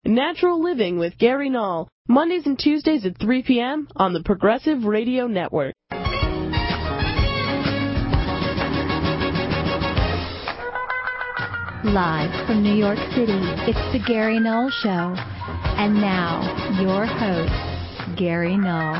Natural Living with Gary Null, Mondays and Tuesdays at 3 p.m. on the Progressive Radio Network. Live from New York City, it's the Gary Null Show. And now, your host, Gary Null.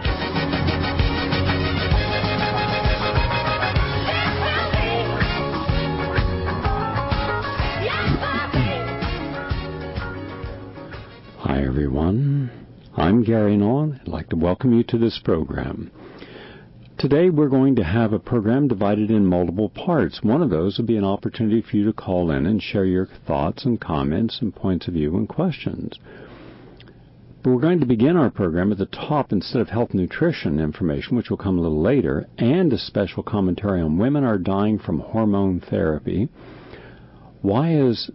Hi, everyone. I'm Gary Null. I'd like to welcome you to this program. Today, we're going to have a program divided in multiple parts. One of those will be an opportunity for you to call in and share your thoughts and comments and points of view and questions. But we're going to begin our program at the top instead of health nutrition information, which will come a little later, and a special commentary on women are dying from hormone therapy. Why is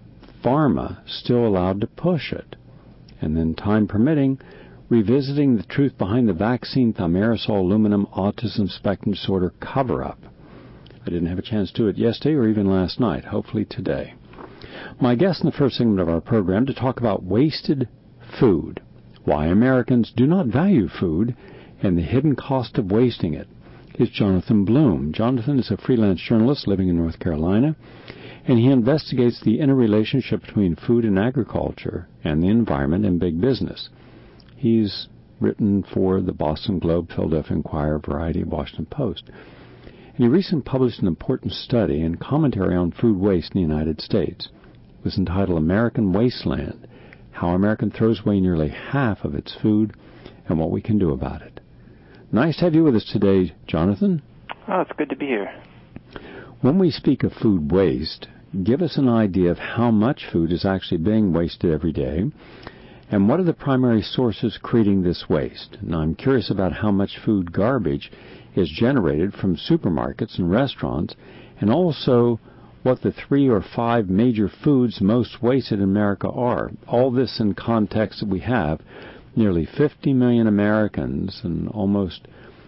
pharma still allowed to push it? And then, time permitting, revisiting the truth behind the vaccine thimerosal aluminum autism spectrum disorder cover-up. I didn't have a chance to do it yesterday or even last night, hopefully today. My guest in the first segment of our program to talk about wasted food, why Americans do not value food, and the hidden cost of wasting it, is Jonathan Bloom. Jonathan is a freelance journalist living in North Carolina, and he investigates the interrelationship between food and agriculture and the environment and big business. He's written for the Boston Globe, Philadelphia Inquirer, Variety, Washington Post. And he recently published an important study and commentary on food waste in the United States. It was entitled American Wasteland, How America Throws Away Nearly Half of Its Food and What We Can Do About It. Nice to have you with us today, Jonathan. Oh, it's good to be here. When we speak of food waste, give us an idea of how much food is actually being wasted every day, and what are the primary sources creating this waste? Now, I'm curious about how much food garbage is generated from supermarkets and restaurants, and also what the 3 or 5 major foods most wasted in America are. All this in context that we have nearly 50 million Americans and almost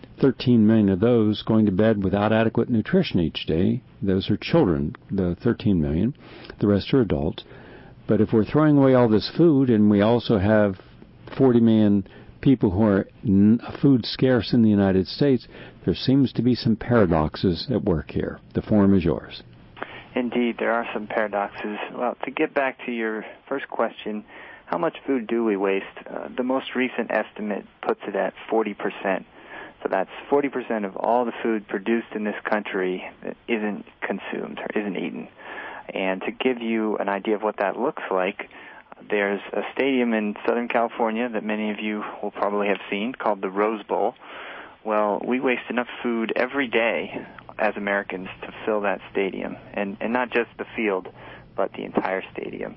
13 million of those going to bed without adequate nutrition each day. Those are children, the 13 million. The rest are adults. But if we're throwing away all this food and we also have 40 million people who are food scarce in the United States, there seems to be some paradoxes at work here. The forum is yours. Indeed, there are some paradoxes. Well, to get back to your first question, how much food do we waste? The most recent estimate puts it at 40%. So that's 40% of all the food produced in this country that isn't consumed or isn't eaten. And to give you an idea of what that looks like, there's a stadium in Southern California that many of you will probably have seen called the Rose Bowl. Well, we waste enough food every day as Americans to fill that stadium, and not just the field, but the entire stadium.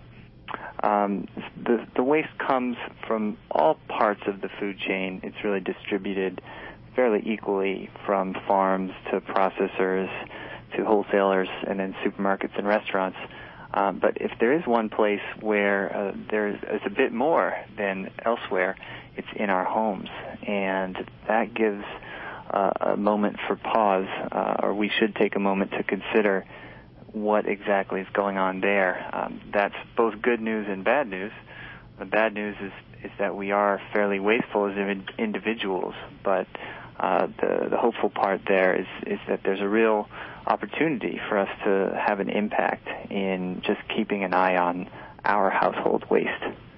The waste comes from all parts of the food chain. It's really distributed fairly equally from farms to processors to wholesalers and then supermarkets and restaurants. But if there is one place where there's a bit more than elsewhere, it's in our homes. And that gives a moment for pause, or we should take a moment to consider what exactly is going on there. That's both good news and bad news. The bad news is that we are fairly wasteful as individuals, but the hopeful part there is that there's a real opportunity for us to have an impact in just keeping an eye on our household waste.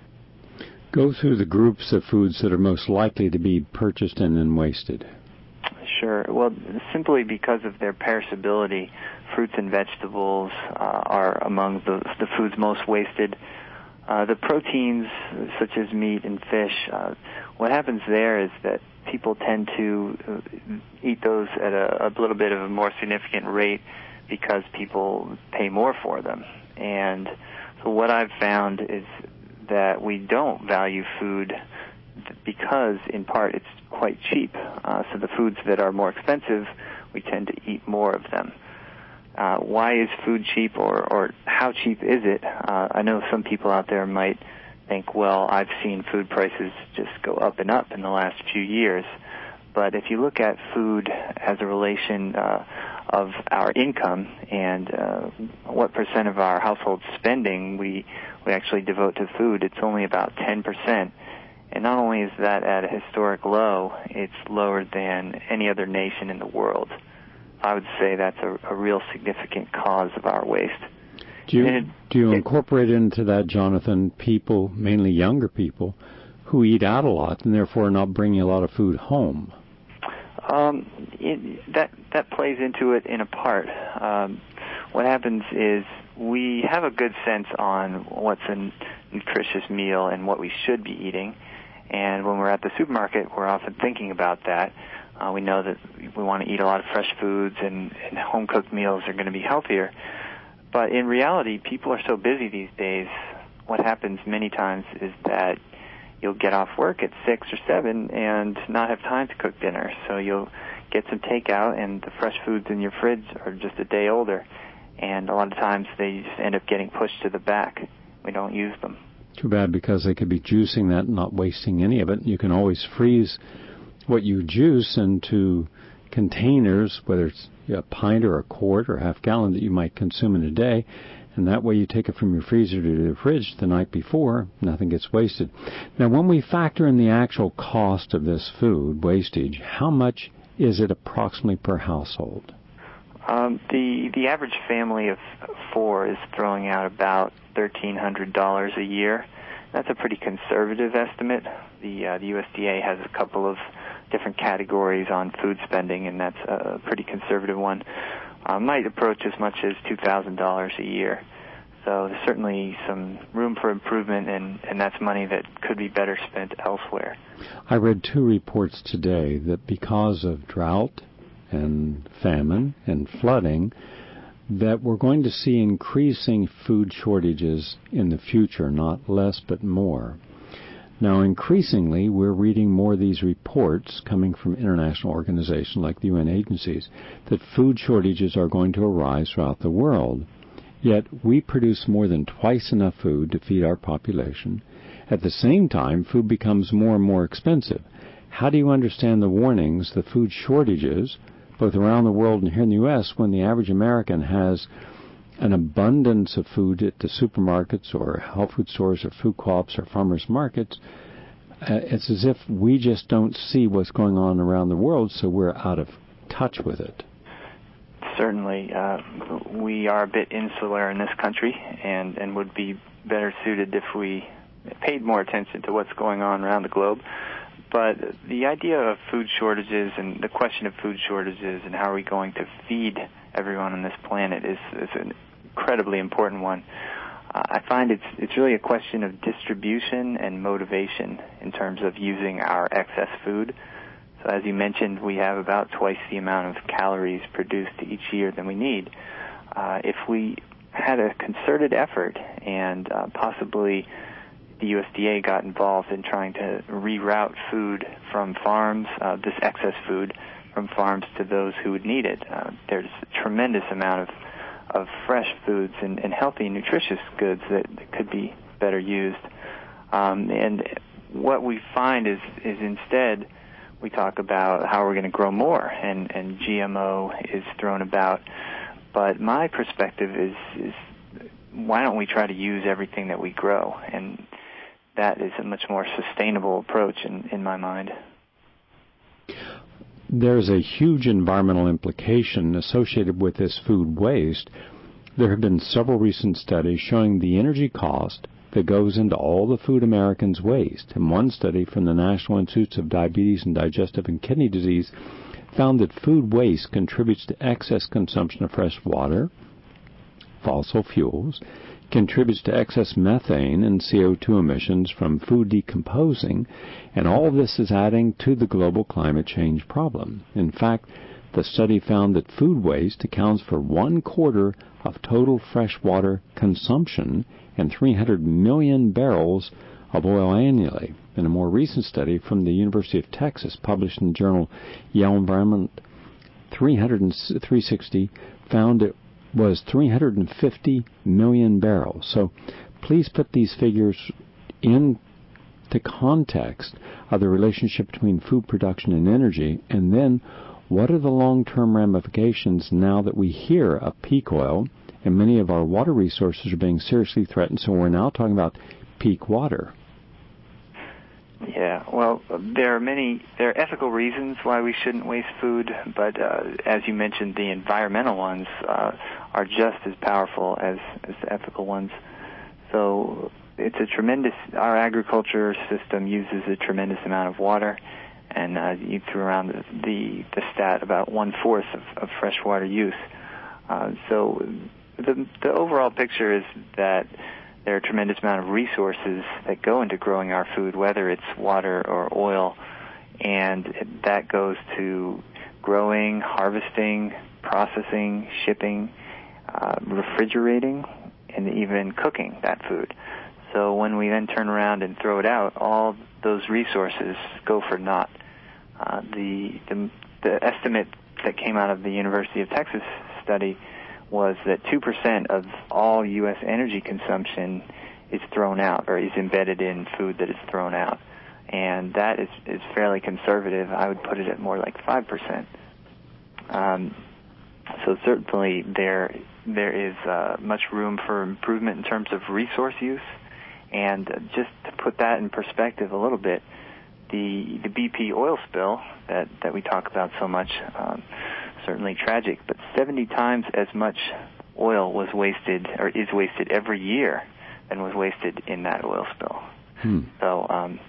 Go through the groups of foods that are most likely to be purchased and then wasted. Sure. Well, simply because of their perishability, fruits and vegetables are among the foods most wasted. The proteins, such as meat and fish, what happens there is that people tend to eat those at a little bit of a more significant rate because people pay more for them. And so what I've found is that we don't value food because, in part, it's quite cheap. So the foods that are more expensive, we tend to eat more of them. Why is food cheap, or how cheap is it? I know some people out there might think, well, I've seen food prices just go up and up in the last few years. But if you look at food as a relation of our income and what percent of our household spending we actually devote to food, it's only about 10%. And not only is that at a historic low, it's lower than any other nation in the world. I would say that's a real significant cause of our waste. Do you incorporate into that, Jonathan, people, mainly younger people, who eat out a lot and therefore are not bringing a lot of food home? That plays into it in a part. What happens is we have a good sense on what's a nutritious meal and what we should be eating. And when we're at the supermarket, we're often thinking about that. We know that we want to eat a lot of fresh foods and home-cooked meals are going to be healthier. But in reality, people are so busy these days, what happens many times is that you'll get off work at 6 or 7 and not have time to cook dinner. So you'll get some takeout, and the fresh foods in your fridge are just a day older. And a lot of times they just end up getting pushed to the back. We don't use them. Too bad, because they could be juicing that and not wasting any of it. You can always freeze what you juice into containers, whether it's a pint or a quart or a half gallon that you might consume in a day, and that way you take it from your freezer to the fridge the night before, nothing gets wasted. Now, when we factor in the actual cost of this food wastage, how much is it approximately per household? The average family of 4 is throwing out about $1,300 a year. That's a pretty conservative estimate. The USDA has a couple of different categories on food spending, and that's a pretty conservative one. Might approach as much as $2,000 a year. So there's certainly some room for improvement, and that's money that could be better spent elsewhere. I read 2 reports today that because of drought and famine and flooding, that we're going to see increasing food shortages in the future, not less but more. Now, increasingly, we're reading more of these reports coming from international organizations like the UN agencies that food shortages are going to arise throughout the world. Yet, we produce more than twice enough food to feed our population. At the same time, food becomes more and more expensive. How do you understand the warnings, the food shortages, both around the world and here in the U.S., when the average American has an abundance of food at the supermarkets or health food stores or food co-ops or farmers markets? It's as if we just don't see what's going on around the world, so we're out of touch with it. Certainly. We are a bit insular in this country and would be better suited if we paid more attention to what's going on around the globe. But the idea of food shortages and the question of food shortages and how are we going to feed everyone on this planet is an incredibly important one. I find it's really a question of distribution and motivation in terms of using our excess food. So as you mentioned, we have about twice the amount of calories produced each year than we need. If we had a concerted effort and possibly the USDA got involved in trying to reroute food from farms, this excess food from farms to those who would need it, there's a tremendous amount of fresh foods and healthy, nutritious goods that could be better used. And what we find is instead we talk about how we're going to grow more, and GMO is thrown about. But my perspective is why don't we try to use everything that we grow? And that is a much more sustainable approach in my mind. There's a huge environmental implication associated with this food waste. There have been several recent studies showing the energy cost that goes into all the food Americans waste. And one study from the National Institutes of Diabetes and Digestive and Kidney Disease found that food waste contributes to excess consumption of fresh water, fossil fuels, contributes to excess methane and CO2 emissions from food decomposing, and all of this is adding to the global climate change problem. In fact, the study found that food waste accounts for 1/4 of total freshwater consumption and 300 million barrels of oil annually. In a more recent study from the University of Texas, published in the journal Yale Environment 360, found it was 350 million barrels. So please put these figures in to context of the relationship between food production and energy, and then what are the long-term ramifications now that we hear of peak oil and many of our water resources are being seriously threatened, so we're now talking about peak water? Yeah, well, there are ethical reasons why we shouldn't waste food, but as you mentioned, the environmental ones are just as powerful as the ethical ones. So it's our agriculture system uses a tremendous amount of water, and you threw around the stat about 1/4 of freshwater use. So the overall picture is that there are a tremendous amount of resources that go into growing our food, whether it's water or oil, and that goes to growing, harvesting, processing, shipping, refrigerating, and even cooking that food. So when we then turn around and throw it out, all those resources go for naught. The estimate that came out of the University of Texas study was that 2% of all U.S. energy consumption is thrown out or is embedded in food that is thrown out. And that is fairly conservative. I would put it at more like 5%. So certainly there is much room for improvement in terms of resource use. And just to put that in perspective a little bit, the BP oil spill that we talk about so much, certainly tragic, but 70 times as much oil was wasted or is wasted every year than was wasted in that oil spill. So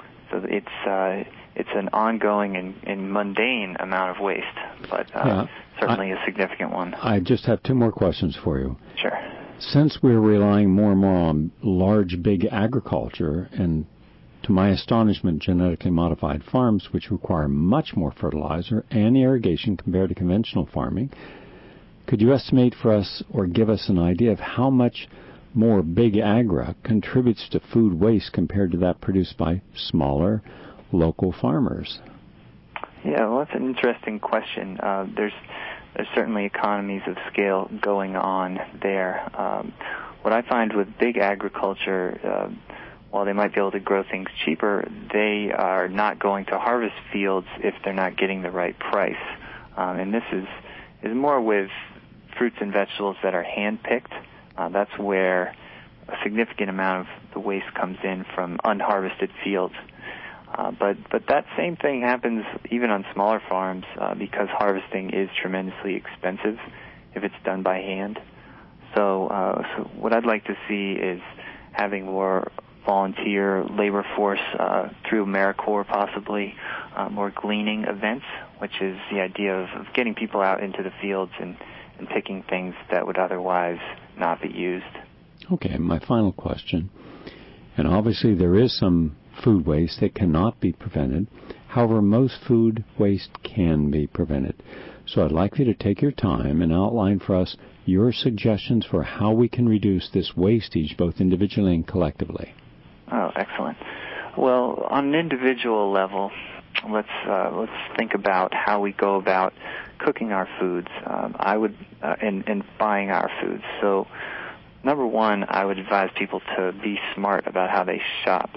it's an ongoing and mundane amount of waste, but certainly a significant one. I just have two more questions for you. Sure. Since we're relying more and more on large, big agriculture and, to my astonishment, genetically modified farms, which require much more fertilizer and irrigation compared to conventional farming, could you estimate for us or give us an idea of how much more big agri contributes to food waste compared to that produced by smaller local farmers? Yeah, well, that's an interesting question. There's certainly economies of scale going on there. What I find with big agriculture, while they might be able to grow things cheaper, they are not going to harvest fields if they're not getting the right price. And this is more with fruits and vegetables that are hand-picked. That's where a significant amount of the waste comes in from unharvested fields. But that same thing happens even on smaller farms because harvesting is tremendously expensive if it's done by hand. So what I'd like to see is having more volunteer labor force through AmeriCorps, possibly more gleaning events, which is the idea of getting people out into the fields and picking things that would otherwise not be used. Okay, my final question. And obviously there is some food waste that cannot be prevented. However, most food waste can be prevented. So I'd like you to take your time and outline for us your suggestions for how we can reduce this wastage both individually and collectively. Oh, excellent. Well, on an individual level, let's think about how we go about cooking our foods. And buying our foods. So, number one, I would advise people to be smart about how they shop.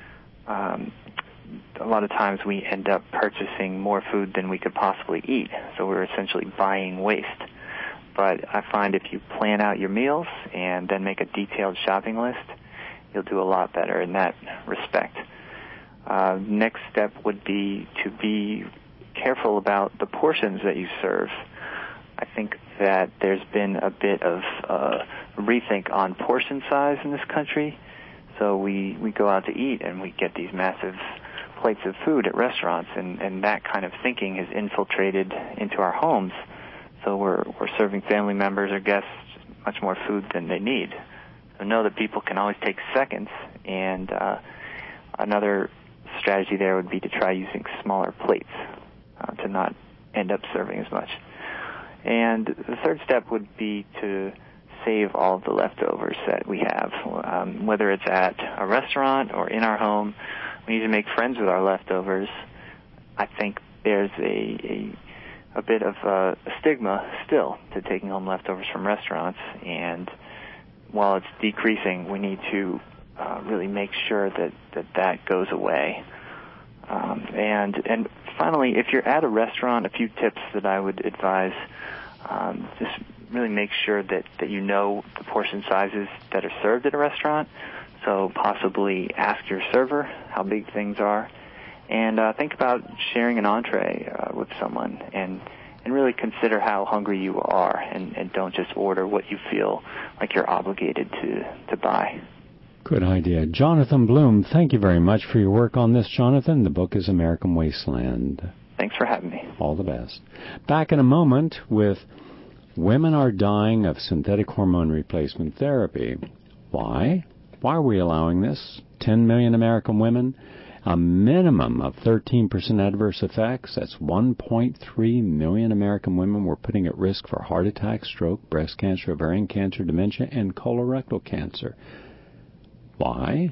A lot of times we end up purchasing more food than we could possibly eat, so we're essentially buying waste. But I find if you plan out your meals and then make a detailed shopping list, you'll do a lot better in that respect. Next step would be to be careful about the portions that you serve. I think that there's been a bit of rethink on portion size in this country. So we go out to eat and we get these massive plates of food at restaurants, and that kind of thinking has infiltrated into our homes. So we're serving family members or guests much more food than they need. So know that people can always take seconds, and another strategy there would be to try using smaller plates to not end up serving as much. And the third step would be to save all of the leftovers that we have, whether it's at a restaurant or in our home. We need to make friends with our leftovers. I think there's a bit of a stigma still to taking home leftovers from restaurants, and while it's decreasing, we need to really make sure that goes away. And finally, if you're at a restaurant, a few tips that I would advise: just really make sure that you know the portion sizes that are served at a restaurant. So possibly ask your server how big things are, and think about sharing an entree with someone, and really consider how hungry you are, and don't just order what you feel like you're obligated to buy. Good idea. Jonathan Bloom, thank you very much for your work on this, Jonathan. The book is American Wasteland. Thanks for having me. All the best. Back in a moment with women are dying of synthetic hormone replacement therapy. Why? Why are we allowing this? 10 million American women, a minimum of 13% adverse effects. That's 1.3 million American women we're putting at risk for heart attack, stroke, breast cancer, ovarian cancer, dementia, and colorectal cancer. Why?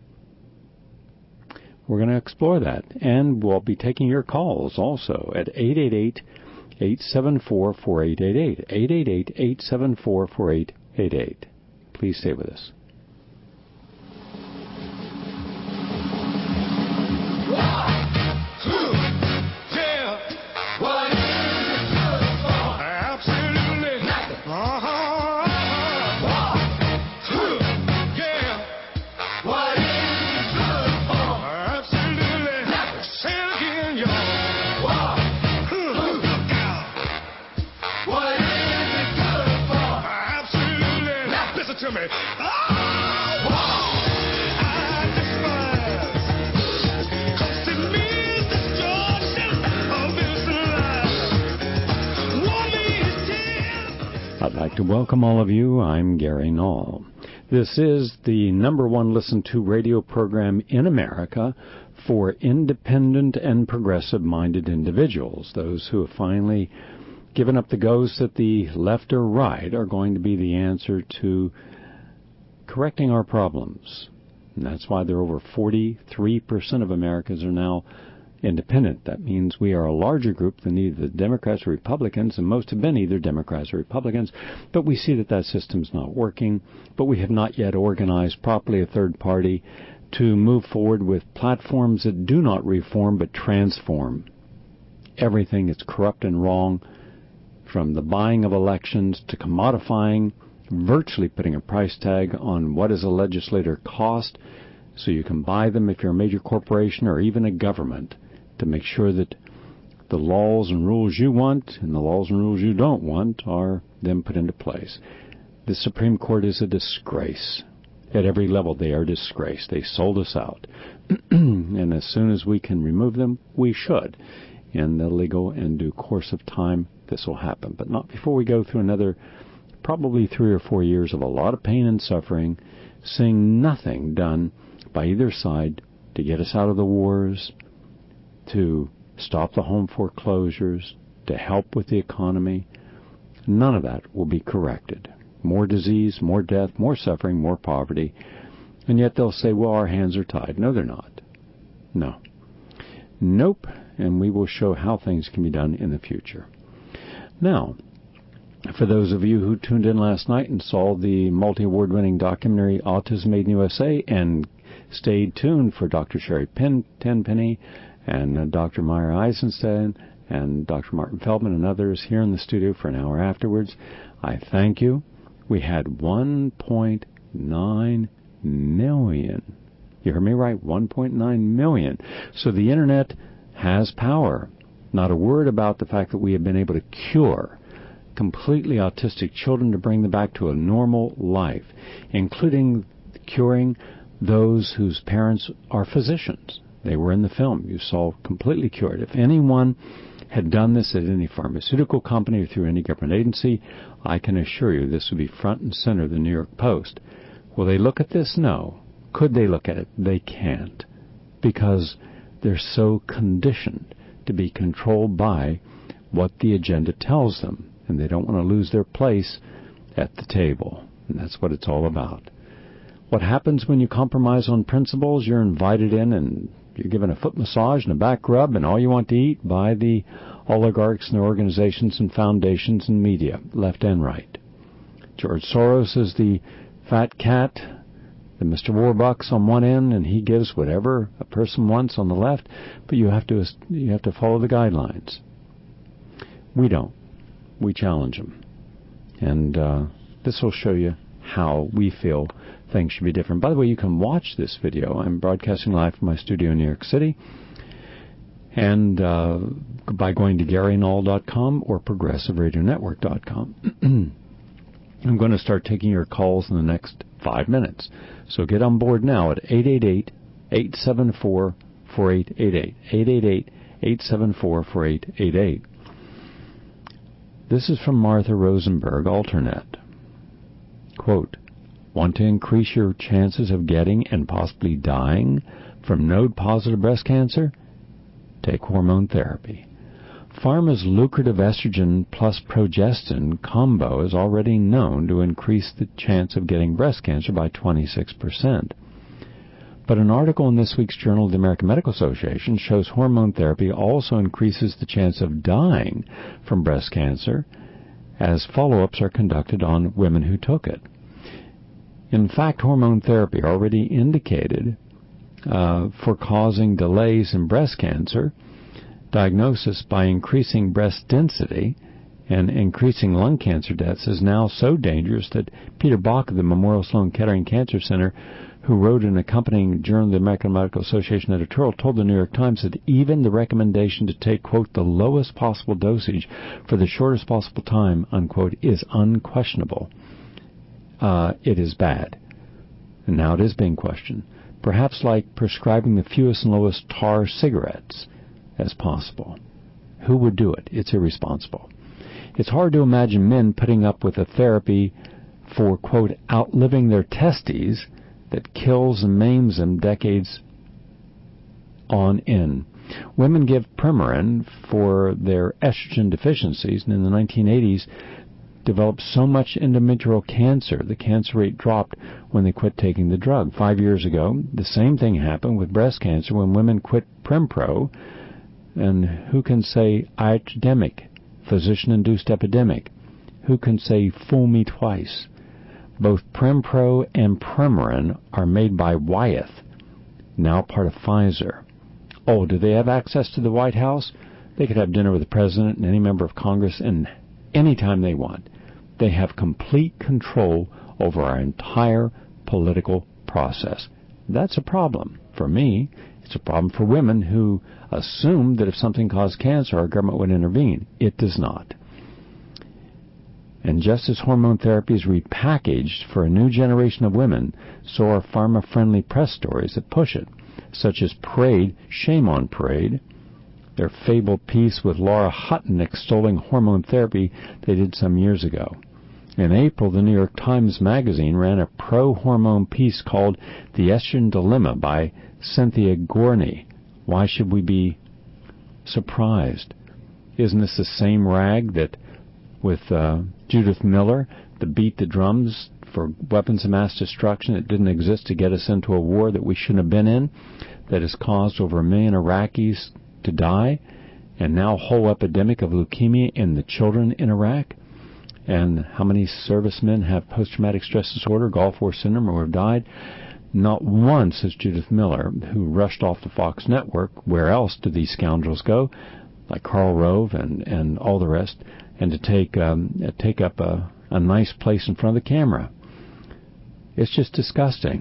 We're going to explore that, and we'll be taking your calls also at 888-874-4888, 888-874-4888. Please stay with us. I'd like to welcome all of you. I'm Gary Null. This is the number one listened to radio program in America for independent and progressive-minded individuals. Those who have finally given up the ghost that the left or right are going to be the answer to correcting our problems. And that's why there are over 43% of Americans are now independent. That means we are a larger group than either the Democrats or Republicans, and most have been either Democrats or Republicans. But we see that system's not working, but we have not yet organized properly a third party to move forward with platforms that do not reform but transform. Everything is corrupt and wrong, from the buying of elections to commodifying, virtually putting a price tag on what is a legislator cost so you can buy them if you're a major corporation or even a government, to make sure that the laws and rules you want and the laws and rules you don't want are then put into place. The Supreme Court is a disgrace. At every level, they are a disgrace. They sold us out. And as soon as we can remove them, we should. In the legal and due course of time, this will happen. But not before we go through another probably 3 or 4 years of a lot of pain and suffering, seeing nothing done by either side to get us out of the wars, to stop the home foreclosures, to help with the economy. None of that will be corrected. More disease, more death, more suffering, more poverty. And yet they'll say, well, our hands are tied. No, they're not. No. Nope. And we will show how things can be done in the future. Now, for those of you who tuned in last night and saw the multi-award-winning documentary Autism Made in USA and stayed tuned for Dr. Sherry Tenpenny and Dr. Meyer Eisenstein and Dr. Martin Feldman and others here in the studio for an hour afterwards, I thank you. We had 1.9 million. You heard me right, 1.9 million. So the Internet has power. Not a word about the fact that we have been able to cure completely autistic children to bring them back to a normal life, including curing those whose parents are physicians. They were in the film. You saw completely cured. If anyone had done this at any pharmaceutical company or through any government agency, I can assure you this would be front and center of the New York Post. Will they look at this? No. Could they look at it? They can't, because they're so conditioned to be controlled by what the agenda tells them, and they don't want to lose their place at the table. And that's what it's all about. What happens when you compromise on principles? You're invited in and you're given a foot massage and a back rub and all you want to eat by the oligarchs and their organizations and foundations and media, left and right. George Soros is the fat cat The Mr. Warbucks on one end, and he gives whatever a person wants on the left, but you have to follow the guidelines. We don't. We challenge them. And this will show you how we feel things should be different. By the way, you can watch this video. I'm broadcasting live from my studio in New York City, and by going to GaryNull.com or ProgressiveRadioNetwork.com. I'm going to start taking your calls in the next 5 minutes. So get on board now at 888-874-4888. 888-874-4888. This is from Martha Rosenberg, Alternet. Quote, want to increase your chances of getting and possibly dying from node-positive breast cancer? Take hormone therapy. Pharma's lucrative estrogen plus progestin combo is already known to increase the chance of getting breast cancer by 26%. But an article in this week's Journal of the American Medical Association shows hormone therapy also increases the chance of dying from breast cancer as follow-ups are conducted on women who took it. In fact, hormone therapy already indicated for causing delays in breast cancer diagnosis by increasing breast density and increasing lung cancer deaths is now so dangerous that Peter Bach of the Memorial Sloan Kettering Cancer Center, who wrote an accompanying Journal of the American Medical Association editorial, told the New York Times that even the recommendation to take, quote, the lowest possible dosage for the shortest possible time, unquote, is unquestionable. It is bad. And now it is being questioned. Perhaps like prescribing the fewest and lowest tar cigarettes as possible. Who would do it? It's irresponsible. It's hard to imagine men putting up with a therapy for, quote, outliving their testes that kills and maims them decades on end. Women give Premarin for their estrogen deficiencies, and in the 1980s developed so much endometrial cancer, the cancer rate dropped when they quit taking the drug. 5 years ago, the same thing happened with breast cancer when women quit Prempro. And who can say epidemic, physician-induced epidemic? Who can say fool me twice? Both Prempro and Premarin are made by Wyeth, now part of Pfizer. Oh, do they have access to the White House? They could have dinner with the president and any member of Congress and any time they want. They have complete control over our entire political process. That's a problem for me. It's a problem for women who assume that if something caused cancer, our government would intervene. It does not. And just as hormone therapy is repackaged for a new generation of women, so are pharma-friendly press stories that push it, such as Parade, Shame on Parade, their fabled piece with Laura Hutton extolling hormone therapy they did some years ago. In April, the New York Times Magazine ran a pro-hormone piece called The Estrogen Dilemma by Cynthia Gorney. Why should we be surprised? Isn't this the same rag that with Judith Miller, the beat the drums for weapons of mass destruction that didn't exist to get us into a war that we shouldn't have been in, that has caused over 1 million Iraqis to die, and now a whole epidemic of leukemia in the children in Iraq? And how many servicemen have post-traumatic stress disorder, Gulf War syndrome, or have died? Not once has Judith Miller, who rushed off the Fox network, where else do these scoundrels go, like Karl Rove and all the rest, and to take up a nice place in front of the camera. It's just disgusting.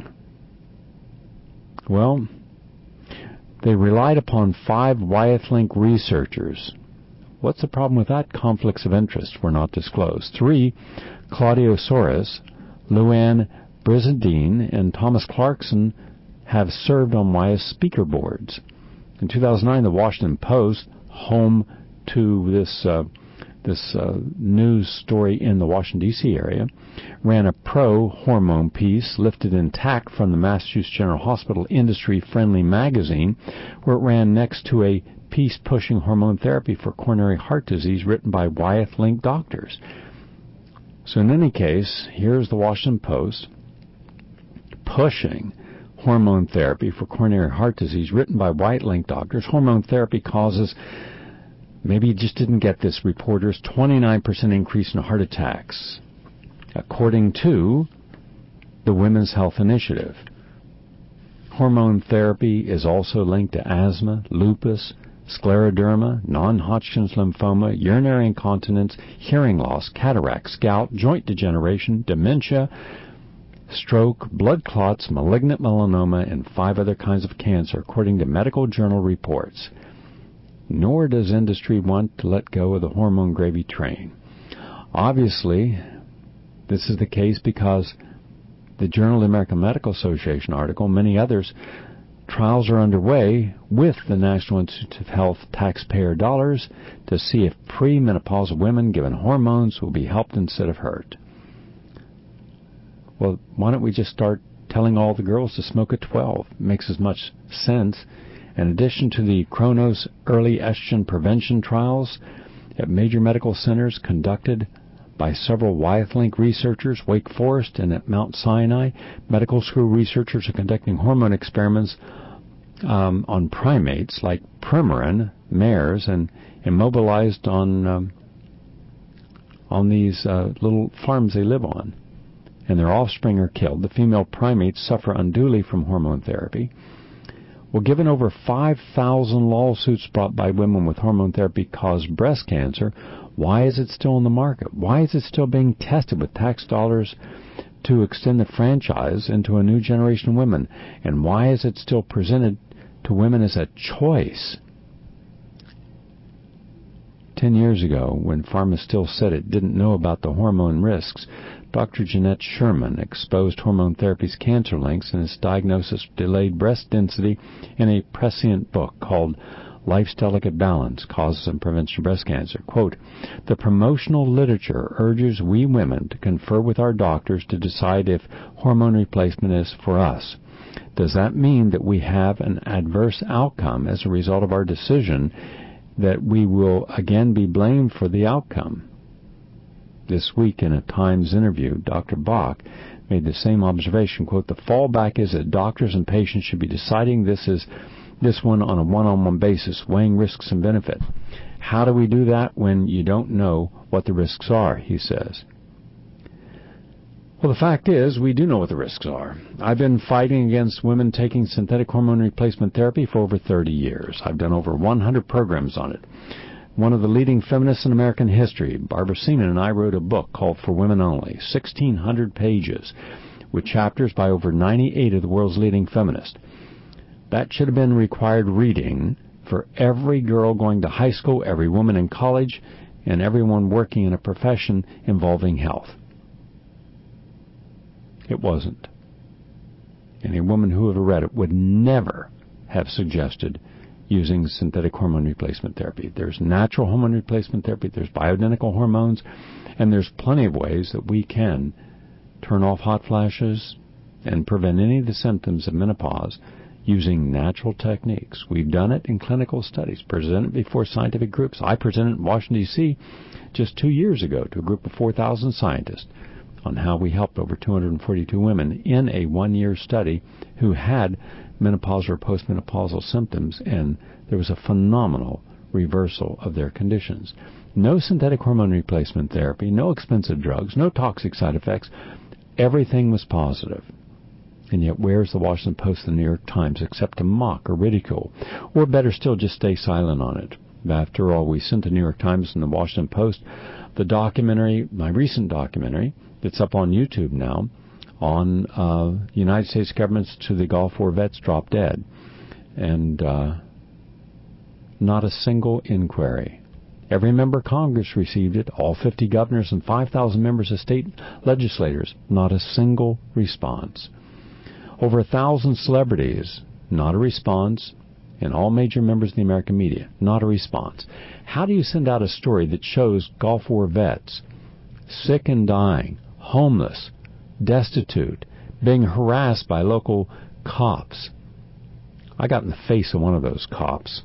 Well, they relied upon 5 Wyeth Link researchers. What's the problem with that? Conflicts of interest were not disclosed. 3, Claudio Soares, Luann Brizendine, and Thomas Clarkson have served on Wyeth speaker boards. In 2009, the Washington Post, home to this news story in the Washington, D.C. area, ran a pro-hormone piece lifted intact from the Massachusetts General Hospital industry-friendly magazine, where it ran next to a piece pushing hormone therapy for coronary heart disease written by Wyeth Link doctors. So in any case, here's the Washington Post pushing hormone therapy for coronary heart disease written by Wyeth Link doctors. Hormone therapy causes, maybe you just didn't get this, reporters, 29% increase in heart attacks, according to the Women's Health Initiative. Hormone therapy is also linked to asthma, lupus, scleroderma, non-Hodgkin's lymphoma, urinary incontinence, hearing loss, cataracts, gout, joint degeneration, dementia, stroke, blood clots, malignant melanoma, and 5 other kinds of cancer, according to medical journal reports. Nor does industry want to let go of the hormone gravy train. Obviously, this is the case because the Journal of the American Medical Association article, many others, trials are underway with the National Institute of Health taxpayer dollars to see if premenopausal women given hormones will be helped instead of hurt. Well, why don't we just start telling all the girls to smoke at 12? It makes as much sense. In addition to the Kronos early estrogen prevention trials at major medical centers conducted by several Wyeth-Link researchers, Wake Forest, and at Mount Sinai, medical school researchers are conducting hormone experiments on primates like Premarin mares and immobilized on these little farms they live on. And their offspring are killed. The female primates suffer unduly from hormone therapy. Well, given over 5,000 lawsuits brought by women with hormone therapy cause breast cancer, why is it still on the market? Why is it still being tested with tax dollars to extend the franchise into a new generation of women? And why is it still presented to women as a choice? 10 years ago, when pharma still said it didn't know about the hormone risks, Dr. Jeanette Sherman exposed hormone therapy's cancer links in his diagnosis of delayed breast density in a prescient book called Life's Delicate Balance, Causes and Prevention of Breast Cancer. Quote, the promotional literature urges we women to confer with our doctors to decide if hormone replacement is for us. Does that mean that we have an adverse outcome as a result of our decision, that we will again be blamed for the outcome? This week in a Times interview, Dr. Bach made the same observation. Quote, the fallback is that doctors and patients should be deciding this one on a one-on-one basis, weighing risks and benefit. How do we do that when you don't know what the risks are, he says. Well, the fact is, we do know what the risks are. I've been fighting against women taking synthetic hormone replacement therapy for over 30 years. I've done over 100 programs on it. One of the leading feminists in American history, Barbara Seaman, and I wrote a book called For Women Only, 1,600 pages, with chapters by over 98 of the world's leading feminists. That should have been required reading for every girl going to high school, every woman in college, and everyone working in a profession involving health. It wasn't. And a woman who would have read it would never have suggested using synthetic hormone replacement therapy. There's natural hormone replacement therapy, there's bioidentical hormones, and there's plenty of ways that we can turn off hot flashes and prevent any of the symptoms of menopause using natural techniques. We've done it in clinical studies, presented before scientific groups. I presented in Washington, D.C. just 2 years ago to a group of 4,000 scientists on how we helped over 242 women in a one-year study who had menopausal or postmenopausal symptoms, and there was a phenomenal reversal of their conditions. No synthetic hormone replacement therapy, no expensive drugs, no toxic side effects. Everything was positive. And yet where's the Washington Post and the New York Times except to mock or ridicule? Or better still, just stay silent on it. After all, we sent the New York Times and the Washington Post the documentary, my recent documentary, that's up on YouTube now, on the United States government's To the Gulf War Vets Drop Dead. And not a single inquiry. Every member of Congress received it, all 50 governors and 5,000 members of state legislators. Not a single response. Over 1,000 celebrities, not a response. And all major members of the American media, not a response. How do you send out a story that shows Gulf War vets sick and dying, homeless, destitute, being harassed by local cops? I got in the face of one of those cops.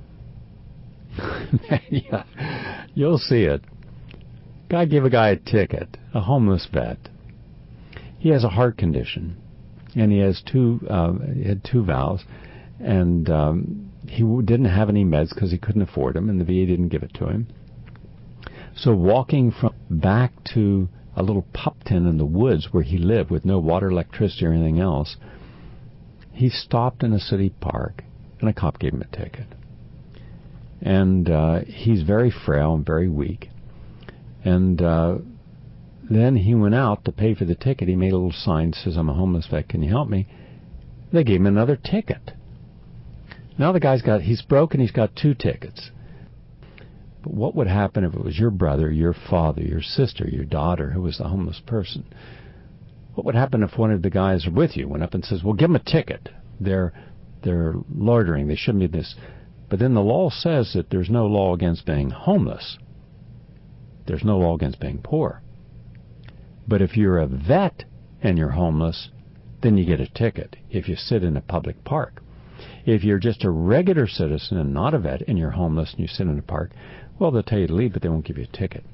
Yeah, you'll see it. Guy gave a guy a ticket, a homeless vet. He has a heart condition, and he has had two valves. And he didn't have any meds because he couldn't afford them, and the VA didn't give it to him. So walking from back to a little pup tent in the woods where he lived with no water, electricity, or anything else. He stopped in a city park, and a cop gave him a ticket. And he's very frail and very weak. And then he went out to pay for the ticket. He made a little sign that says, "I'm a homeless vet, can you help me?" They gave him another ticket. Now the guy's he's broke and he's got 2 tickets. But what would happen if it was your brother, your father, your sister, your daughter who was the homeless person? What would happen if one of the guys with you went up and says, "Well, give them a ticket. They're loitering. They shouldn't be this." But then the law says that there's no law against being homeless. There's no law against being poor. But if you're a vet and you're homeless, then you get a ticket if you sit in a public park. If you're just a regular citizen and not a vet and you're homeless and you sit in a park, well, they'll tell you to leave, but they won't give you a ticket.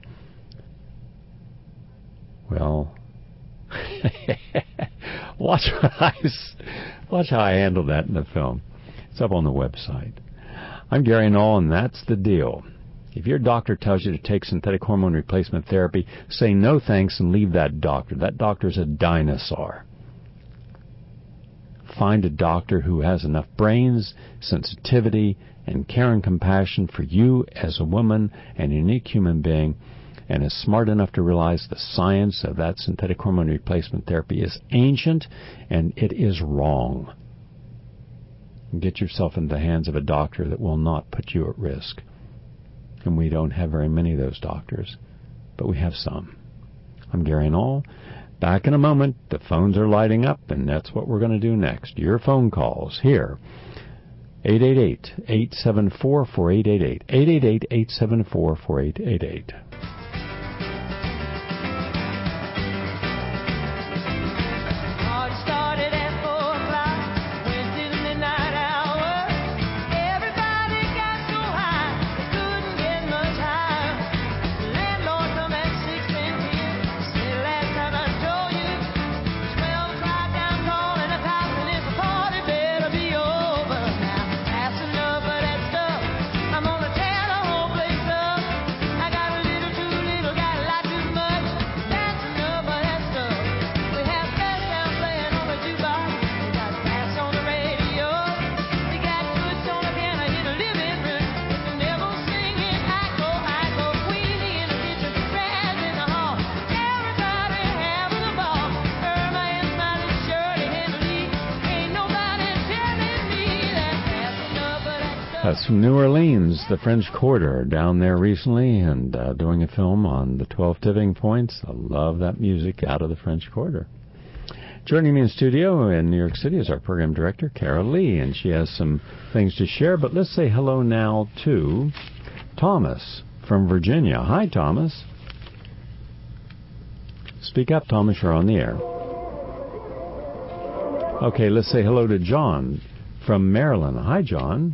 Well, watch how I handled that in the film. It's up on the website. I'm Gary Null, and that's the deal. If your doctor tells you to take synthetic hormone replacement therapy, say no thanks and leave that doctor. That doctor's a dinosaur. Find a doctor who has enough brains, sensitivity, and care and compassion for you as a woman and unique human being, and is smart enough to realize the science of that synthetic hormone replacement therapy is ancient and it is wrong. Get yourself into the hands of a doctor that will not put you at risk. And we don't have very many of those doctors, but we have some. I'm Gary Null. Back in a moment. The phones are lighting up, and that's what we're going to do next. Your phone calls here. 888-874-4888. 888-874-4888. That's from New Orleans, the French Quarter, down there recently and doing a film on the 12 tipping points. I love that music out of the French Quarter. Joining me in studio in New York City is our program director, Carol Lee, and she has some things to share. But let's say hello now to Thomas from Virginia. Hi, Thomas. Speak up, Thomas. You're on the air. Okay, let's say hello to John from Maryland. Hi, John.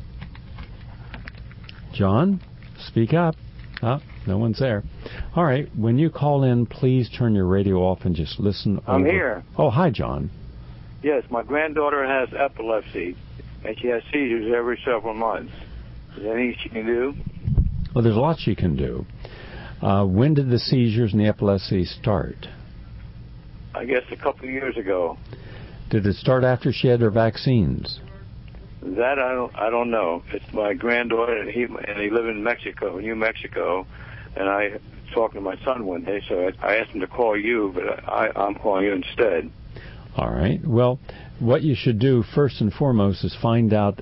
John, speak up. Oh, no one's there. All right, when you call in, please turn your radio off and just listen over. I'm here. Oh, hi, John. Yes, my granddaughter has epilepsy, and she has seizures every several months. Is there anything she can do? Well, there's lots she can do. When did the seizures and the epilepsy start? I guess a couple of years ago. Did it start after she had her vaccines? That I don't know. It's my granddaughter, and he live in Mexico, New Mexico, and I talked to my son one day, so I asked him to call you, but I'm calling you instead. All right. Well, what you should do first and foremost is find out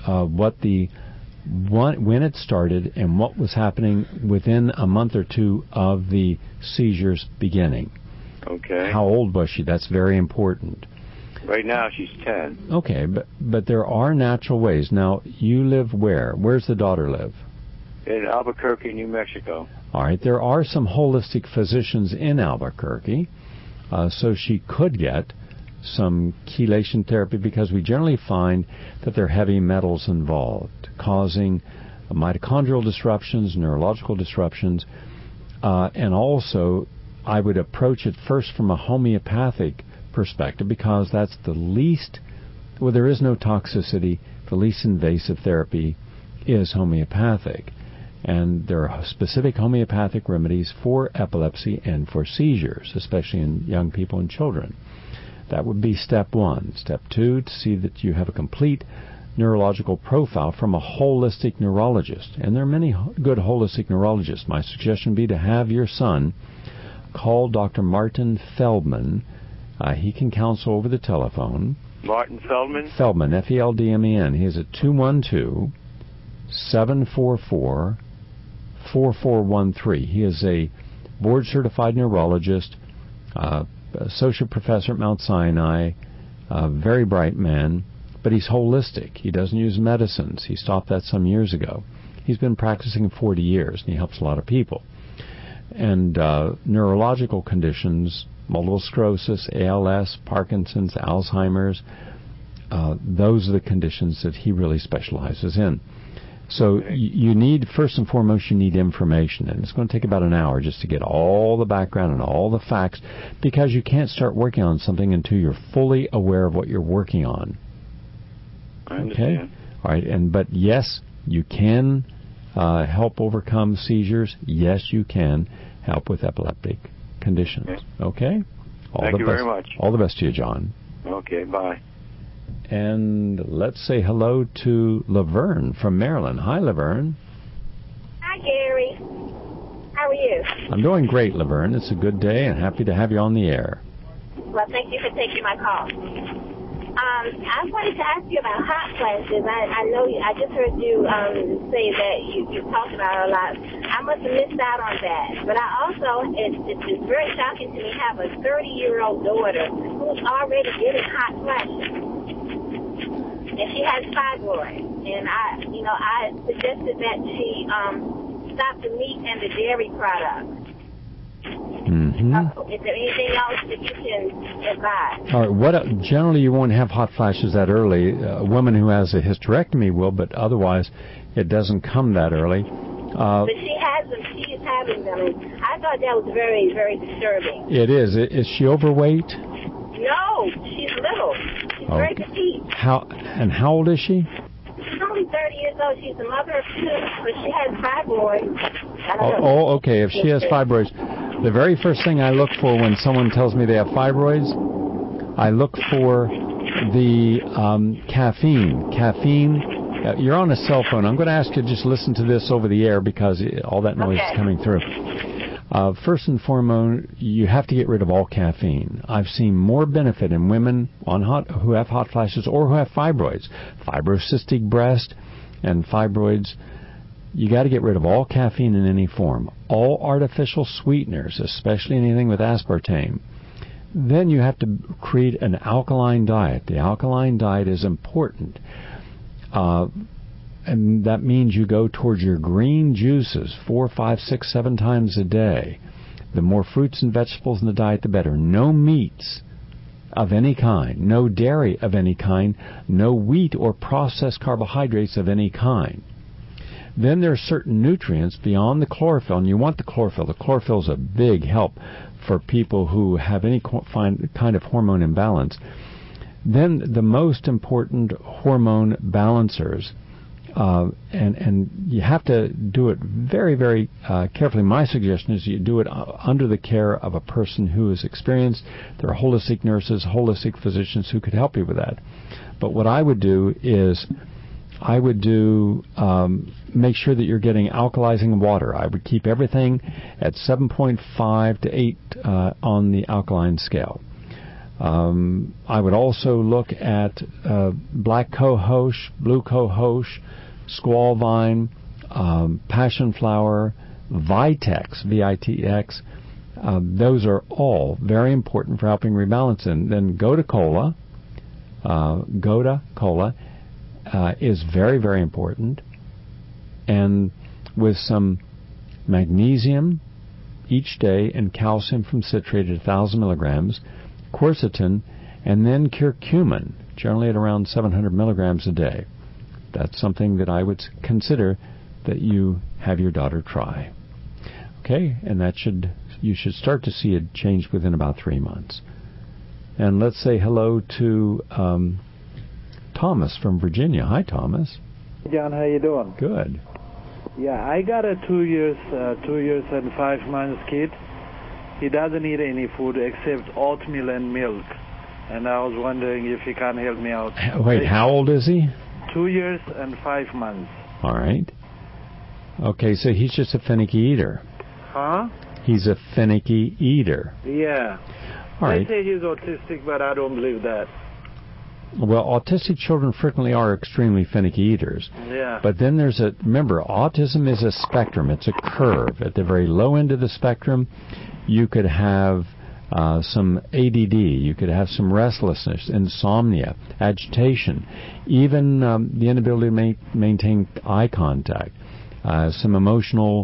when it started and what was happening within a month or two of the seizures beginning. Okay. How old was she? That's very important. Right now she's 10. Okay, but there are natural ways. Now, you live where? Where's the daughter live? In Albuquerque, New Mexico. All right, there are some holistic physicians in Albuquerque, so she could get some chelation therapy because we generally find that there are heavy metals involved, causing mitochondrial disruptions, neurological disruptions, and also I would approach it first from a homeopathic perspective because that's the least, well, there is no toxicity. The least invasive therapy is homeopathic. And there are specific homeopathic remedies for epilepsy and for seizures, especially in young people and children. That would be step one. Step two, to see that you have a complete neurological profile from a holistic neurologist. And there are many good holistic neurologists. My suggestion would be to have your son call Dr. Martin Feldman. He can counsel over the telephone. Martin Feldman? Feldman, F-E-L-D-M-E-N. He is at 212-744-4413. He is a board-certified neurologist, associate professor at Mount Sinai, a very bright man, but he's holistic. He doesn't use medicines. He stopped that some years ago. He's been practicing 40 years, and he helps a lot of people. And neurological conditions, multiple sclerosis, ALS, Parkinson's, Alzheimer's, those are the conditions that he really specializes in. So you need, first and foremost, you need information. And it's going to take about an hour just to get all the background and all the facts, because you can't start working on something until you're fully aware of what you're working on. I understand. Okay? All right. But yes, you can help overcome seizures. Yes, you can help with epileptic conditions. Okay? Thank you very much. All the best to you, John. Okay, bye. And let's say hello to Laverne from Maryland. Hi, Laverne. Hi, Gary. How are you? I'm doing great, Laverne. It's a good day and happy to have you on the air. Well, thank you for taking my call. I wanted to ask you about hot flashes. I know I just heard you say that you talked about it a lot. I must have missed out on that. But I also, it's very shocking to me, have a 30-year-old daughter who's already getting hot flashes. And she has fibroids. And I suggested that she stop the meat and the dairy products. Mm-hmm. Is there anything else that you can advise? All right. Generally, you won't have hot flashes that early. A woman who has a hysterectomy will, but otherwise, it doesn't come that early. But she has them. She is having them. And I thought that was very, very disturbing. It is. Is she overweight? No, she's little. She's very petite. How old is she? She's only 30 years old. She's the mother of two, but she has fibroids. Okay. If she has fibroids, the very first thing I look for when someone tells me they have fibroids, I look for the caffeine. Caffeine. You're on a cell phone. I'm going to ask you to just listen to this over the air because all that noise is coming through. First and foremost, you have to get rid of all caffeine. I've seen more benefit in women who have hot flashes or who have fibroids, fibrocystic breast and fibroids. You got to get rid of all caffeine in any form, all artificial sweeteners, especially anything with aspartame. Then you have to create an alkaline diet. The alkaline diet is important. And that means you go towards your green juices 4, 5, 6, 7 times a day. The more fruits and vegetables in the diet, the better. No meats of any kind, no dairy of any kind, no wheat or processed carbohydrates of any kind. Then there are certain nutrients beyond the chlorophyll, and you want the chlorophyll. The chlorophyll is a big help for people who have any kind of hormone imbalance. Then the most important hormone balancers, and you have to do it very, very carefully. My suggestion is you do it under the care of a person who is experienced. There are holistic nurses, holistic physicians who could help you with that. But what I would do is make sure that you're getting alkalizing water. I would keep everything at 7.5 to 8 on the alkaline scale. I would also look at black cohosh, blue cohosh, squall vine, passion flower, Vitex, V-I-T-X. Those are all very important for helping rebalance. And then Gotu Kola. Gotu Kola is very, very important. And with some magnesium each day and calcium from citrate at 1,000 milligrams, quercetin, and then curcumin, generally at around 700 milligrams a day. That's something that I would consider that you have your daughter try. Okay, and you should start to see a change within about 3 months. And let's say hello to Thomas from Virginia. Hi, Thomas. Hey, John, how you doing? Good. Yeah, I got a 2 years and 5 months kid. He doesn't eat any food except oatmeal and milk. And I was wondering if he can help me out. Wait, how old is he? 2 years and 5 months. All right. Okay, so he's just a finicky eater. Huh? He's a finicky eater. Yeah. All right. They say he's autistic, but I don't believe that. Well, autistic children frequently are extremely finicky eaters. Yeah. But then remember, autism is a spectrum. It's a curve. At the very low end of the spectrum, you could have some ADD. You could have some restlessness, insomnia, agitation, even the inability to maintain eye contact, some emotional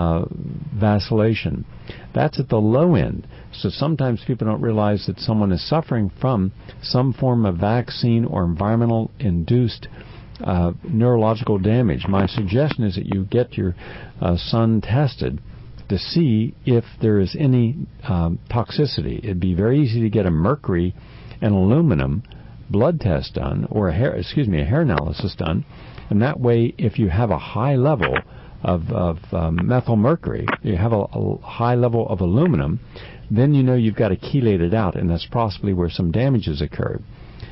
vacillation. That's at the low end. So sometimes people don't realize that someone is suffering from some form of vaccine or environmental-induced neurological damage. My suggestion is that you get your son tested to see if there is any toxicity. It'd be very easy to get a mercury and aluminum blood test done, or a hair analysis done, and that way, if you have a high level of methyl mercury, you have a high level of aluminum, then you know you've got to chelate it out, and that's possibly where some damage has occurred.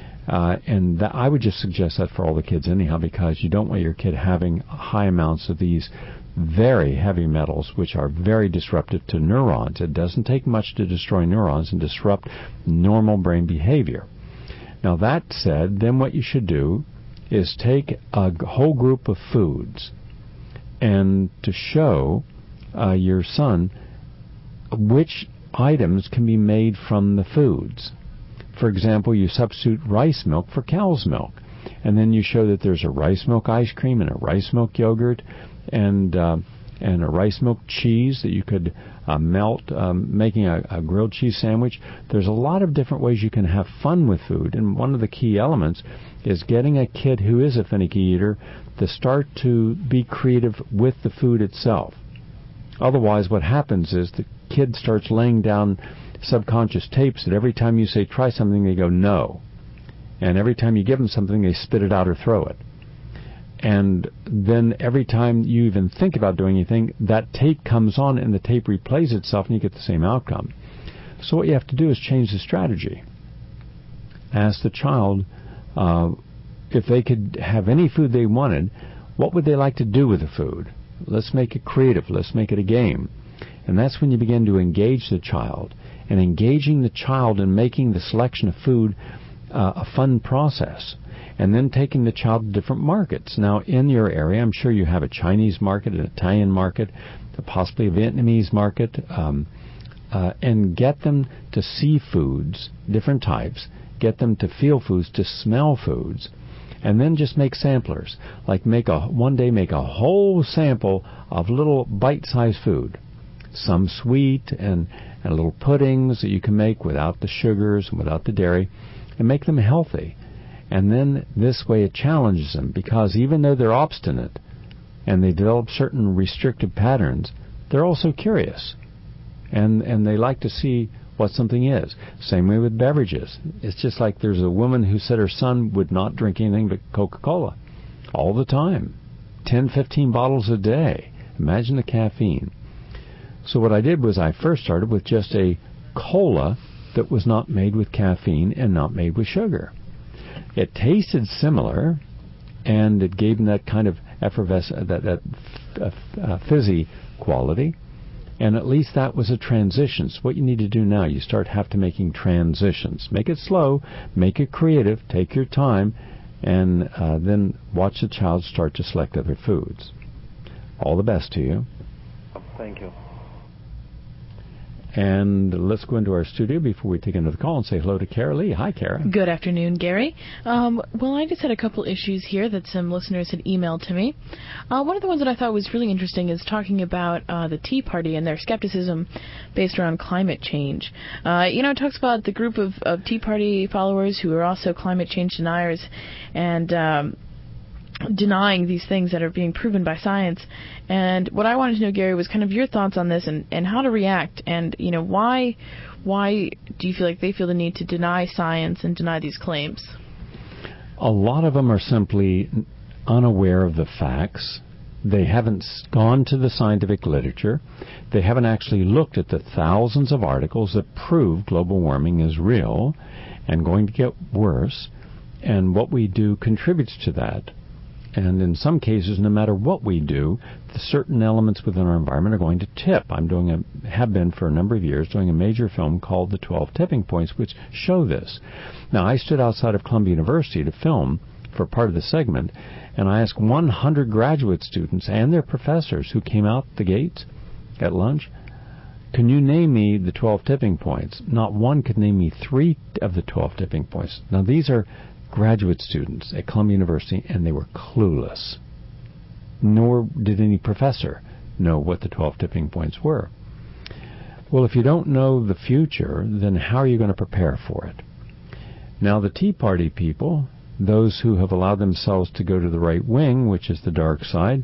And I would just suggest that for all the kids anyhow, because you don't want your kid having high amounts of these very heavy metals, which are very disruptive to neurons. It doesn't take much to destroy neurons and disrupt normal brain behavior. Now, that said, then what you should do is take a whole group of foods and to show your son which items can be made from the foods. For example, you substitute rice milk for cow's milk, and then you show that there's a rice milk ice cream and a rice milk yogurt and a rice milk cheese that you could melt, making a grilled cheese sandwich. There's a lot of different ways you can have fun with food, and one of the key elements is getting a kid who is a finicky eater to start to be creative with the food itself. Otherwise, what happens is the kid starts laying down subconscious tapes that every time you say try something, they go no. And every time you give them something, they spit it out or throw it. And then every time you even think about doing anything, that tape comes on and the tape replays itself and you get the same outcome. So what you have to do is change the strategy. Ask the child if they could have any food they wanted, what would they like to do with the food? Let's make it creative. Let's make it a game. And that's when you begin to engage the child. And engaging the child in making the selection of food a fun process. And then taking the child to different markets. Now, in your area, I'm sure you have a Chinese market, an Italian market, possibly a Vietnamese market, and get them to see foods, different types, get them to feel foods, to smell foods, and then just make samplers. Like one day make a whole sample of little bite-sized food, some sweet and little puddings that you can make without the sugars and without the dairy, and make them healthy. And then this way it challenges them, because even though they're obstinate and they develop certain restrictive patterns, they're also curious. And they like to see what something is. Same way with beverages. It's just like there's a woman who said her son would not drink anything but Coca-Cola all the time. 10, 15 bottles a day. Imagine the caffeine. So what I did was I first started with just a cola that was not made with caffeine and not made with sugar. It tasted similar, and it gave them that kind of effervescent, that fizzy quality. And at least that was a transition. So what you need to do now, you have to making transitions. Make it slow, make it creative, take your time, and then watch the child start to select other foods. All the best to you. Thank you. And let's go into our studio before we take another call and say hello to Kara Lee. Hi, Kara. Good afternoon, Gary. Well, I just had a couple issues here that some listeners had emailed to me. One of the ones that I thought was really interesting is talking about the Tea Party and their skepticism based around climate change. It talks about the group of Tea Party followers who are also climate change deniers and denying these things that are being proven by science. And what I wanted to know, Gary, was kind of your thoughts on this and how to react, and why do you feel like they feel the need to deny science and deny these claims? A lot of them are simply unaware of the facts They haven't gone to the scientific literature. They haven't actually looked at the thousands of articles that prove global warming is real and going to get worse, and what we do contributes to that. And in some cases, no matter what we do, the certain elements within our environment are going to tip. Have been for a number of years, doing a major film called The 12 Tipping Points, which show this. Now, I stood outside of Columbia University to film for part of the segment, and I asked 100 graduate students and their professors who came out the gates at lunch, can you name me the 12 tipping points? Not one could name me 3 of the 12 tipping points. Now, these are graduate students at Columbia University, and they were clueless. Nor did any professor know what the 12 tipping points were. Well, if you don't know the future, then how are you going to prepare for it? Now, the Tea Party people, those who have allowed themselves to go to the right wing, which is the dark side,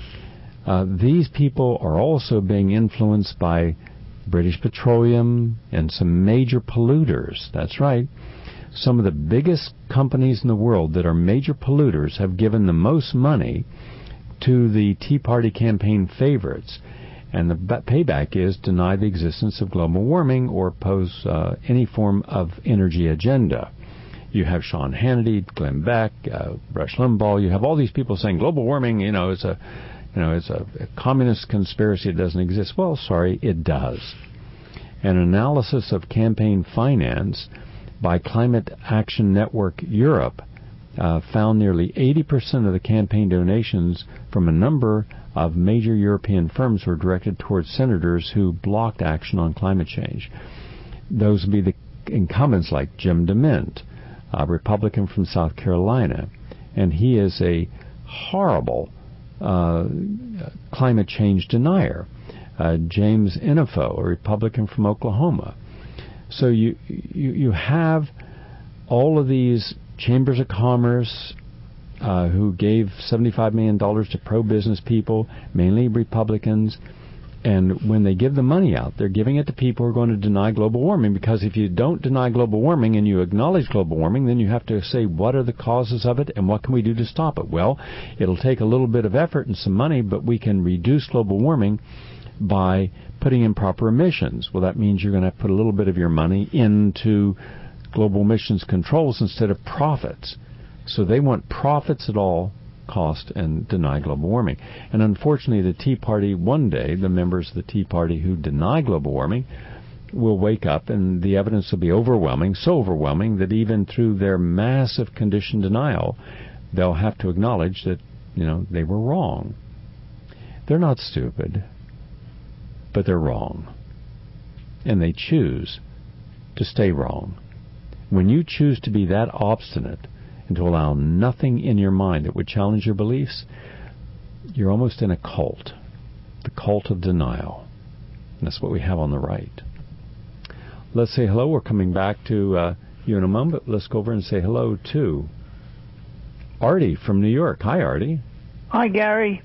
these people are also being influenced by British Petroleum and some major polluters. That's right. Some of the biggest companies in the world that are major polluters have given the most money to the Tea Party campaign favorites. And the payback is deny the existence of global warming or oppose any form of energy agenda. You have Sean Hannity, Glenn Beck, Rush Limbaugh. You have all these people saying global warming, it's a communist conspiracy. It doesn't exist. Well, sorry, it does. An analysis of campaign finance by Climate Action Network Europe found nearly 80% of the campaign donations from a number of major European firms were directed towards senators who blocked action on climate change. Those would be the incumbents like Jim DeMint, a Republican from South Carolina, and he is a horrible climate change denier. James Inhofe, a Republican from Oklahoma. So you have all of these chambers of commerce who gave $75 million to pro-business people, mainly Republicans, and when they give the money out, they're giving it to people who are going to deny global warming, because if you don't deny global warming and you acknowledge global warming, then you have to say what are the causes of it and what can we do to stop it. Well, it'll take a little bit of effort and some money, but we can reduce global warming by putting in proper emissions. Well, that means you're going to have to put a little bit of your money into global emissions controls instead of profits. So they want profits at all cost and deny global warming. And unfortunately, the Tea Party, one day, the members of the Tea Party who deny global warming will wake up and the evidence will be overwhelming, so overwhelming that even through their massive condition denial, they'll have to acknowledge that, they were wrong. They're not stupid, but they're wrong. And they choose to stay wrong. When you choose to be that obstinate and to allow nothing in your mind that would challenge your beliefs, you're almost in a cult, the cult of denial. And that's what we have on the right. Let's say hello. We're coming back to you in a moment. Let's go over and say hello to Artie from New York. Hi, Artie. Hi, Gary.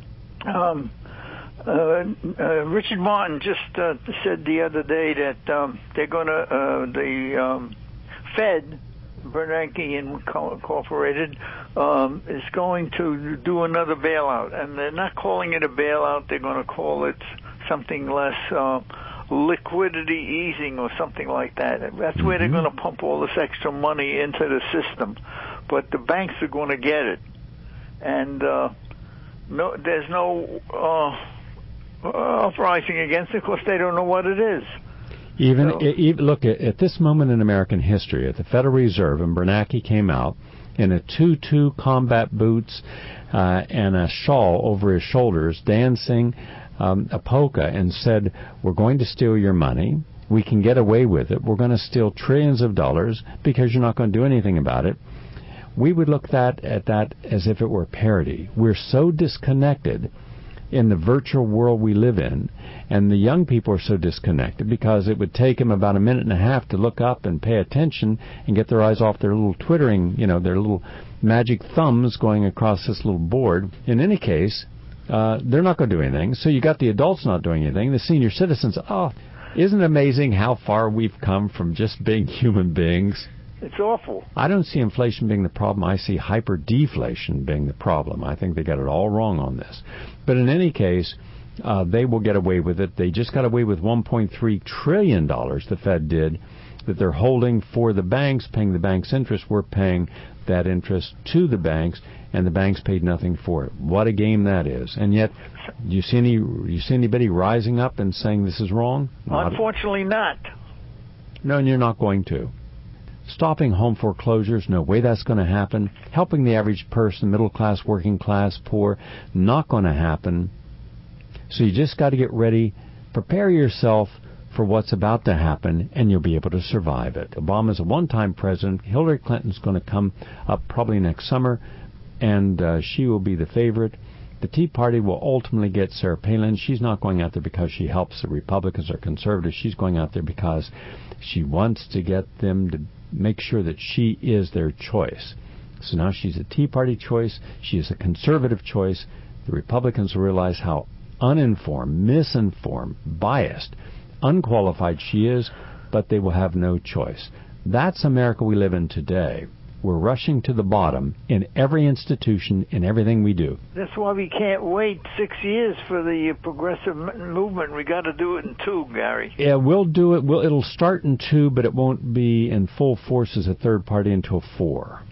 Richard Martin just said the other day that they're going to, the Fed, Bernanke Incorporated, is going to do another bailout. And they're not calling it a bailout. They're going to call it something less liquidity easing or something like that. That's where they're going to pump all this extra money into the system. But the banks are going to get it. And there's no uprising against it because they don't know what it is. Even look at this moment in American history, at the Federal Reserve, and Bernanke came out in a tutu, combat boots, and a shawl over his shoulders, dancing a polka, and said, "We're going to steal your money. We can get away with it. We're going to steal trillions of dollars because you're not going to do anything about it." We would look at that as if it were parody. We're so disconnected in the virtual world we live in, and the young people are so disconnected because it would take them about a minute and a half to look up and pay attention and get their eyes off their little twittering, their little magic thumbs going across this little board. In any case, they're not going to do anything. So you got the adults not doing anything. The senior citizens, isn't it amazing how far we've come from just being human beings? It's awful. I don't see inflation being the problem. I see hyper-deflation being the problem. I think they got it all wrong on this. But in any case, they will get away with it. They just got away with $1.3 trillion, the Fed did, that they're holding for the banks, paying the banks interest. We're paying that interest to the banks, and the banks paid nothing for it. What a game that is. And yet, you see anybody rising up and saying this is wrong? Unfortunately not. No, and you're not going to. Stopping home foreclosures, no way that's going to happen. Helping the average person, middle class, working class, poor, not going to happen. So you just got to get ready, prepare yourself for what's about to happen, and you'll be able to survive it. Obama's a one-time president. Hillary Clinton's going to come up probably next summer, and she will be the favorite. The Tea Party will ultimately get Sarah Palin. She's not going out there because she helps the Republicans or conservatives. She's going out there because she wants to get them to make sure that she is their choice. So now she's a Tea Party choice. She is a conservative choice. The Republicans will realize how uninformed, misinformed, biased, unqualified she is, but they will have no choice. That's America we live in today. We're rushing to the bottom in every institution, in everything we do. That's why we can't wait 6 years for the progressive movement. We got to do it in 2, Gary. Yeah, we'll do it. It'll start in 2, but it won't be in full force as a third party until 4.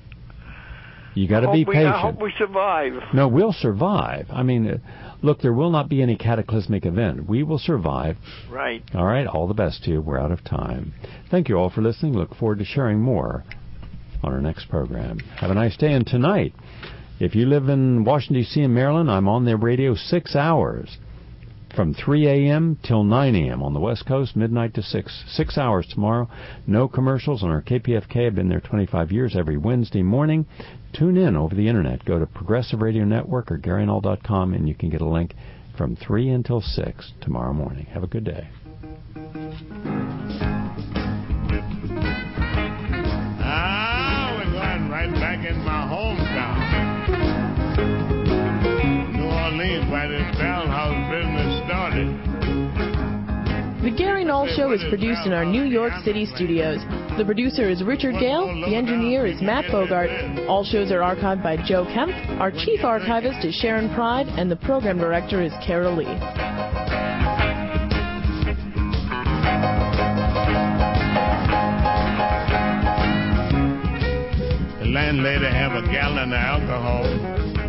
You got to be patient. I hope we survive. No, we'll survive. I mean, look, there will not be any cataclysmic event. We will survive. Right. All right. All the best to you. We're out of time. Thank you all for listening. Look forward to sharing more on our next program. Have a nice day. And tonight, if you live in Washington, D.C. and Maryland, I'm on the radio 6 hours from 3 a.m. till 9 a.m. on the West Coast, midnight to 6. 6 hours tomorrow. No commercials on our KPFK. I've been there 25 years every Wednesday morning. Tune in over the Internet. Go to Progressive Radio Network or GaryNull.com, and you can get a link from 3 until 6 tomorrow morning. Have a good day. We're going right back in my hometown. New Orleans, where this Bell House business started. The Gary Null Show is produced in our New York City studios. The producer is Richard Gale. The engineer is Matt Bogart. All shows are archived by Joe Kemp. Our chief archivist is Sharon Pride, and the program director is Carol Lee. The landlady have a gallon of alcohol.